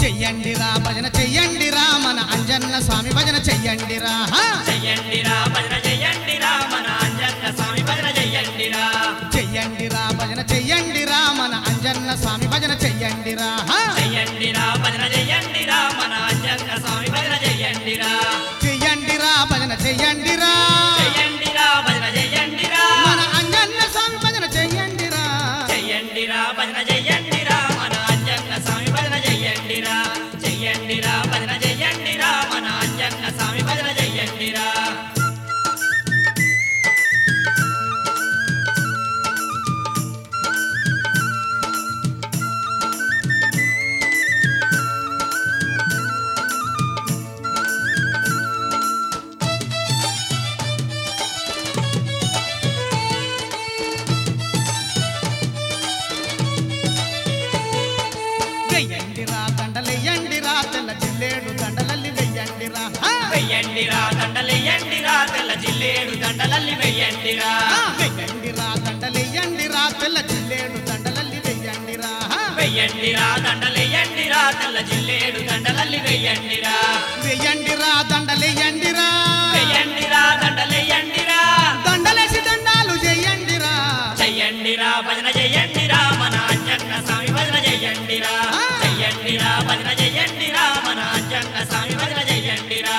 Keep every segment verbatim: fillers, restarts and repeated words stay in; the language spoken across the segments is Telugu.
చెయ్యండిరా భజన చెయ్యండిరా మన అంజన్న స్వామి భజన చెయ్యండిరా చెయ్యండిరా భజన చెయ్యండిరా మన అంజన్న స్వామి భజన చెయ్యండిరా చెయ్యండిరా భజన చెయ్యండిరా మన అంజన్న స్వామి భజన చెయ్యండిరా చెయ్యండిరా భజన చెయ్యండిరా మన అంజన్న స్వామి భజన చెయ్యండిరా చెయ్యండిరా భజన చెయ్యండిరా చెయ్యండిరా భజన చెయ్యండిరా మన అంజన్న స్వామి భజన చెయ్యండిరా చెయ్యండిరా భజన చెయ్యండిరా మన అంజన్న స్వామి భజన చెయ్యండిరా చెయ్యండిరా భజన చెయ్యండిరా మన అంజన్న స్వామి భజన చెయ్యండిరా వెయ్యండిరా దండలెయ్యండిరా తెల్ల జిల్లేడు దండలల్లి వెయ్యండిరా వెయ్యండిరా దండలెయ్యండిరా తెల్ల జిల్లేడు దండలల్లి వెయ్యండిరా వెయ్యండిరా దండలెయ్యండిరా తెల్ల జిల్లేడు దండలల్లి వెయ్యండిరా వెయ్యండిరా దండలెయ్యండిరా తెల్ల జిల్లేడు దండలల్లి వెయ్యండిరా వెయ్యండిరా దండలెయ్యండిరా వెయ్యండిరా దండలెయ్యండిరా దండలేసి దండాలు చెయ్యండిరా చెయ్యండిరా భజన చెయ్యండిరా మన అంజన్న స్వామి భజన చెయ్యండిరా చెయ్యండిరా భజన చెయ్యండిరా మన అంజన్న స్వామి భజన చెయ్యండిరా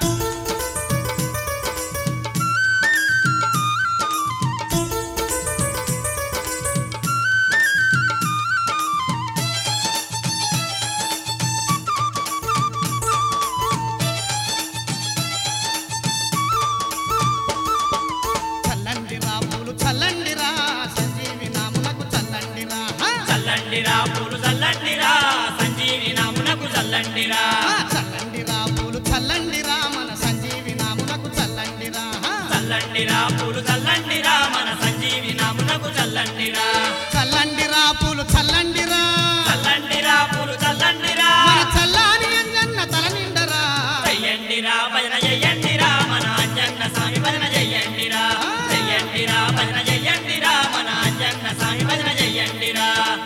చల్లండిరా పూలు చల్లండిరా సంజీవి నామునకు చల్లండిరా చల్లండిరా పూలు చల్లండిరా సంజీవి నామునకు చల్లండిరా చల్లండిరా పూలు చల్లండిరా మన సంజీవి నామునకు చల్లండిరా చల్లండిరా పూలు చల్లండిరా మన సంజీవి నామునకు చల్లండిరా చల్లండిరా పూలు చల్లండిరా చల్లండిరా పూలు చల్లండిరా మన చల్లాని అంజన్న తల నిండరా చెయ్యండిరా భజన చెయ్యండిరా మన అంజన్న స్వామి భజన చెయ్యండిరా చెయ్యండిరా భజన చెయ్యండిరా మన అంజన్న స్వామి భజన చెయ్యండిరా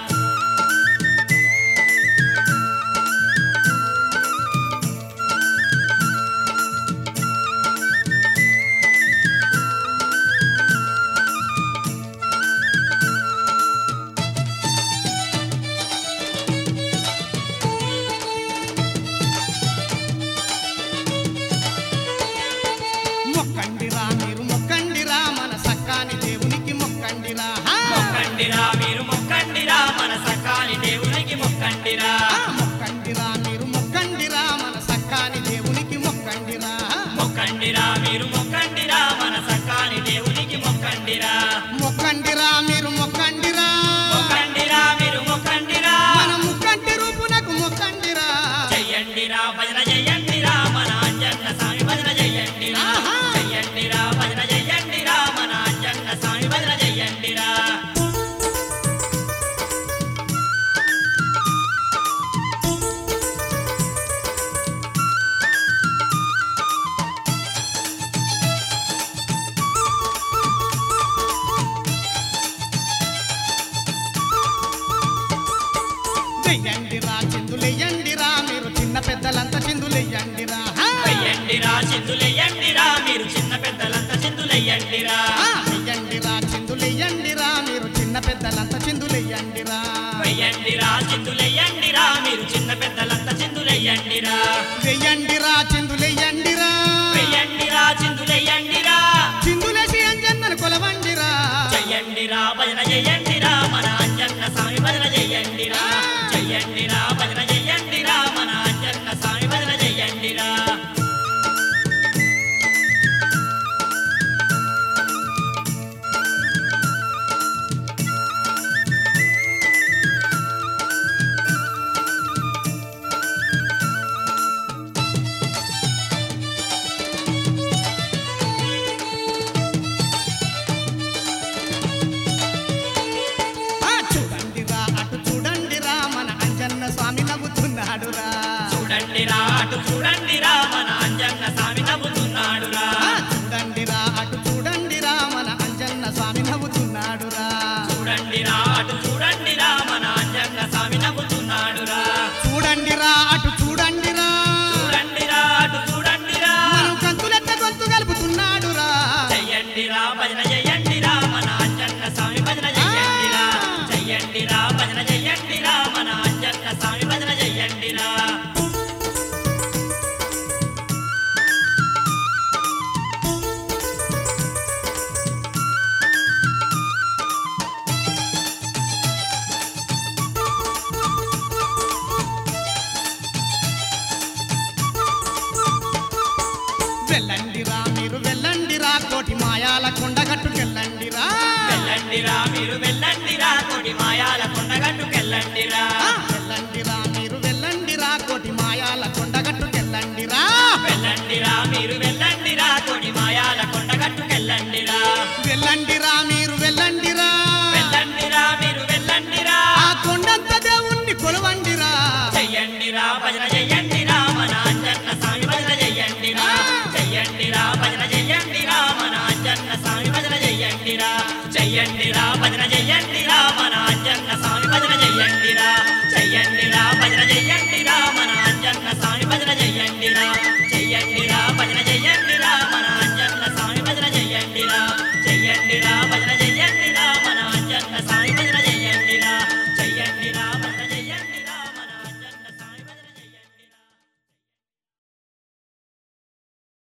మొక్కండిరా మీరు మొక్కండిరా మన సక్కాని దేవునికి మొక్కండిరా మొక్కండిరా మీరు మొక్కండిరా మన సకాని దేవునికి మొక్కండిరా మొక్కండిరా మీరు మొక్కండిరా మన సక్కాని దేవునికి మొక్కండిరా మొక్కండిరా మీరు మొక్కండిరా మన సకాని దేవునికి మొక్కండిరా మొక్కండిరా మీరు మొక్కండిరా మొక్కండిరా మీరు మొక్కండిరా మన ముక్కంటి రూపునకు మొక్కండిరా చెయ్యండిరా భజన చెయ్యండిరా మన అంజన్న స్వామి భజన చెయ్యండిరా చెయ్యండిరా భజన చెయ్యండిరా మన అంజన్న స్వామి భజన చెయ్యండిరా వెయ్యండిరా చిందులెయ్యండిరా మీరు చిన్న పెద్దలంతా చిందులెయ్యండిరా వెయ్యండిరా చిందులెయ్యండిరా మీరు చిన్న పెద్దలంతా చిందులెయ్యండిరా వెయ్యండిరా చిందులెయ్యండిరా మీరు చిన్న పెద్దలంతా చిందులెయ్యండిరా వెయ్యండిరా చిందులెయ్యండిరా మీరు చిన్న పెద్దలంతా చిందులెయ్యండిరా వెయ్యండిరా చిందులెయ్యండిరా వెయ్యండిరా చిందులెయ్యండిరా చిందులేసి అంజన్నను కొలవండిరా చెయ్యండిరా భజన చెయ్యండిరా మన అంజన్న స్వామి భజన చెయ్యండిరా చెయ్యండిరా భజన చెయ్యండిరా మన అంజన్న స్వామి భజన చెయ్యండిరా ఆ చూడండిరా అటు చూడండిరా మన అంజన్న స్వామి నవ్వుతున్నాడురా చూడండిరా అటు చూడండిరా మన అంజన్న స్వామి నవ్వుతున్నాడురా ఆ చూడండిరా అటు చూడండిరా మన అంజన్న స్వామి నవ్వుతున్నాడురా చూడండిరా అటు చూడండిరా మన అంజన్న స్వామి నవ్వుతున్నాడురా చూడండిరా వెళ్ళండిరా మీరు వెళ్ళండిరా వెళ్ళండిరా మీరు వెళ్ళండిరా ఆ కొండంత దేవుణ్ణి కొలవండిరా చెయ్యండిరా భజన చెయ్యండిరా మన అంజన్న స్వామి భజన చెయ్యండిరా చెయ్యండిరా భజన చెయ్యండిరా మన అంజన్న స్వామి భజన చెయ్యండిరా చెయ్యండిరా భజన చెయ్యండి